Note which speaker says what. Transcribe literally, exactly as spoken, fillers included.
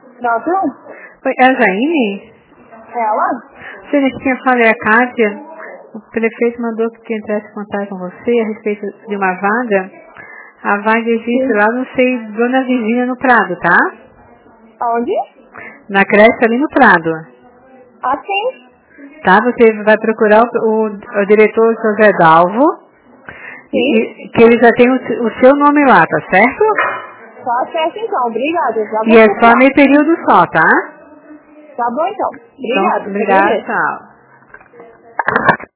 Speaker 1: Pronto?
Speaker 2: Oi, é a Jaine?
Speaker 1: Ela?
Speaker 2: Você tinha falado, é a Kátia. O prefeito mandou que entrasse em contato com você a respeito de uma vaga. A vaga existe
Speaker 1: Sim.
Speaker 2: lá, não sei, Dona Virgínia no Prado, tá?
Speaker 1: Aonde?
Speaker 2: Na creche ali no Prado.
Speaker 1: Ah, sim.
Speaker 2: Tá? Você vai procurar o, o, o diretor José Dalvo.
Speaker 1: Sim.
Speaker 2: E, que ele já tem o, o seu nome lá, tá certo?
Speaker 1: Tá certo então, obrigada. Já vou
Speaker 2: E é só
Speaker 1: procurar.
Speaker 2: meio período só, tá?
Speaker 1: Tá bom então.
Speaker 2: Então,
Speaker 1: Obrigada.
Speaker 2: obrigada,
Speaker 1: Agradeço.
Speaker 2: tchau.